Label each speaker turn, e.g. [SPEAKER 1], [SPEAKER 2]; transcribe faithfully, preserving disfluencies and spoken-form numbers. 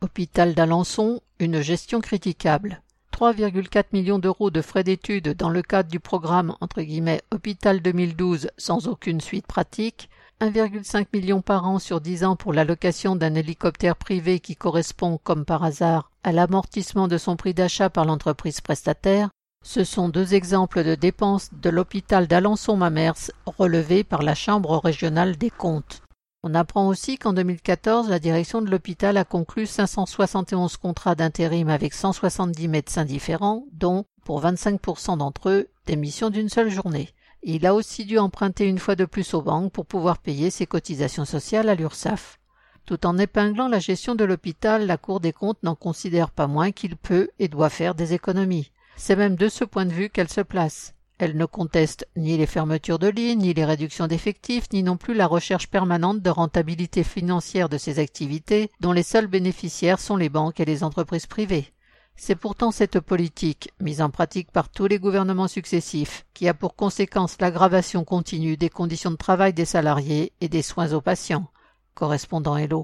[SPEAKER 1] Hôpital d'Alençon, une gestion critiquable. trois virgule quatre millions d'euros de frais d'études dans le cadre du programme entre guillemets Hôpital deux mille douze sans aucune suite pratique, un virgule cinq million par an sur dix ans pour l'allocation d'un hélicoptère privé qui correspond, comme par hasard, à l'amortissement de son prix d'achat par l'entreprise prestataire, ce sont deux exemples de dépenses de l'hôpital d'Alençon-Mamers relevés par la Chambre régionale des comptes. On apprend aussi qu'en deux mille quatorze, la direction de l'hôpital a conclu cinq cent soixante et onze contrats d'intérim avec cent soixante-dix médecins différents, dont, pour vingt-cinq pour cent d'entre eux, des missions d'une seule journée. Et il a aussi dû emprunter une fois de plus aux banques pour pouvoir payer ses cotisations sociales à l'URSSAF. Tout en épinglant la gestion de l'hôpital, la Cour des comptes n'en considère pas moins qu'il peut et doit faire des économies. C'est même de ce point de vue qu'elle se place. Elle ne conteste ni les fermetures de lits, ni les réductions d'effectifs, ni non plus la recherche permanente de rentabilité financière de ces activités, dont les seuls bénéficiaires sont les banques et les entreprises privées. C'est pourtant cette politique, mise en pratique par tous les gouvernements successifs, qui a pour conséquence l'aggravation continue des conditions de travail des salariés et des soins aux patients. Correspondant Hello.